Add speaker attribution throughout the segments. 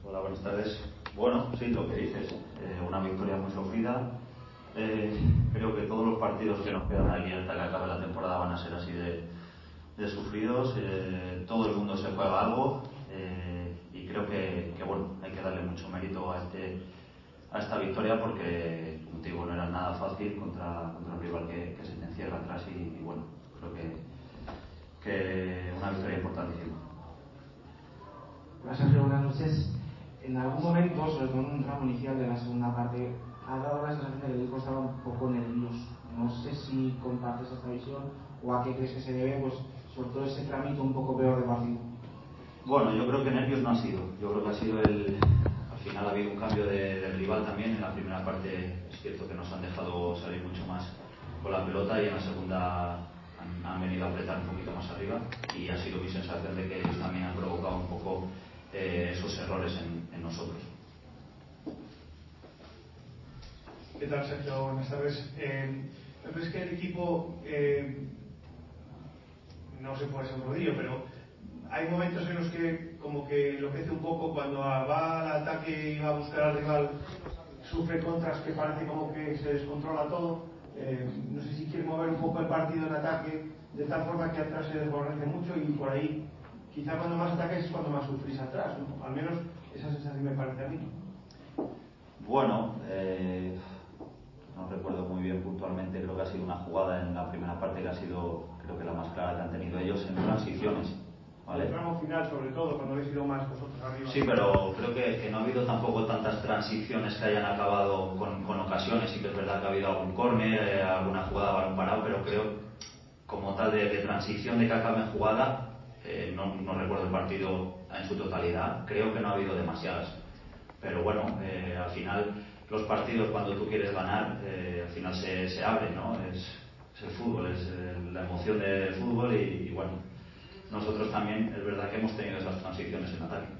Speaker 1: Hola, buenas tardes. Bueno, sí, lo que dices, una victoria muy sufrida. Creo que todos los partidos que nos quedan aquí hasta que acabe la temporada van a ser así de sufridos. Todo el mundo se juega algo y creo que bueno, hay que darle mucho mérito a esta victoria porque, como te digo, no era nada fácil contra un rival que se te encierra atrás y bueno, creo que una victoria importantísima.
Speaker 2: Hola Sergio, buenas noches. En algún momento, sobre todo en un tramo inicial de la segunda parte, ha dado la sensación de que el equipo estaba un poco nervioso. No sé si compartes esta visión o a qué crees que se debe, pues sobre todo ese trámite un poco peor de partido.
Speaker 1: Bueno, yo creo que nervios no ha sido. Yo creo que ha sido al final ha habido un cambio de rival también. En la primera parte es cierto que nos han dejado salir mucho más con la pelota y en la segunda han venido a apretar un poquito más arriba y ha sido mi sensación de que ellos también han provocado un poco esos errores en nosotros.
Speaker 3: ¿Qué tal, Sergio? Buenas tardes. Me parece que el equipo no se puede ser un rodillo, pero hay momentos en los que como que enloquece un poco cuando va al ataque y va a buscar al rival, sufre contras que parece como que se descontrola todo. No sé si quiere mover un poco el partido en ataque de tal forma que atrás se desborrece mucho y por ahí quizá cuando más ataques es cuando más sufrís atrás, ¿no? Al menos esa sensación me parece a mí.
Speaker 1: Bueno, no recuerdo muy bien puntualmente, creo que ha sido una jugada en la primera parte que ha sido, creo que la más clara que han tenido ellos en transiciones, ¿vale?
Speaker 3: El tramo final, sobre todo, cuando habéis ido más vosotros arriba.
Speaker 1: Sí, pero creo que no ha habido tampoco tantas transiciones que hayan acabado con ocasiones. Sí que es verdad que ha habido algún córner, alguna jugada balón parado, pero creo como tal de transición de que acabe en jugada, no recuerdo el partido en su totalidad, creo que no ha habido demasiadas. Pero bueno, al final los partidos cuando tú quieres ganar, al final se abren, ¿no? Es el fútbol, es la emoción del fútbol y bueno, nosotros también es verdad que hemos tenido esas transiciones en ataque.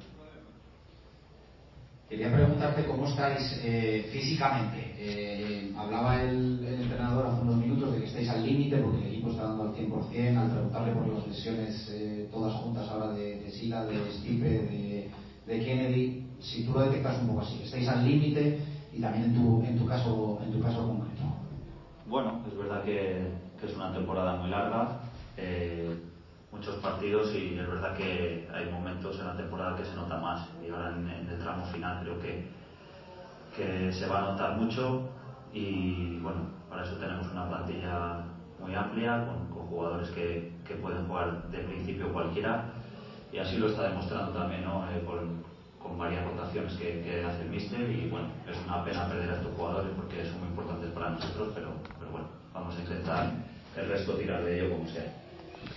Speaker 4: Quería preguntarte cómo estáis físicamente. Hablaba el entrenador hace unos minutos de que estáis al límite porque el equipo está dando al 100%, al preguntarle por las lesiones todas juntas ahora de Sila, de Stipe, de Kennedy. Si tú lo detectas un poco así, estáis al límite y también en tu caso concreto.
Speaker 1: Bueno, es verdad que es una temporada muy larga, muchos partidos y es verdad que hay momentos en la temporada que se nota más y ahora en el tramo final creo que se va a notar mucho y bueno, para eso tenemos una plantilla muy amplia con jugadores que pueden jugar de principio cualquiera y así lo está demostrando también, ¿no? Con varias rotaciones que hace el míster y bueno, es una pena perder a estos jugadores porque son muy importantes para nosotros, pero bueno, vamos a intentar el resto tirar de ello como sea.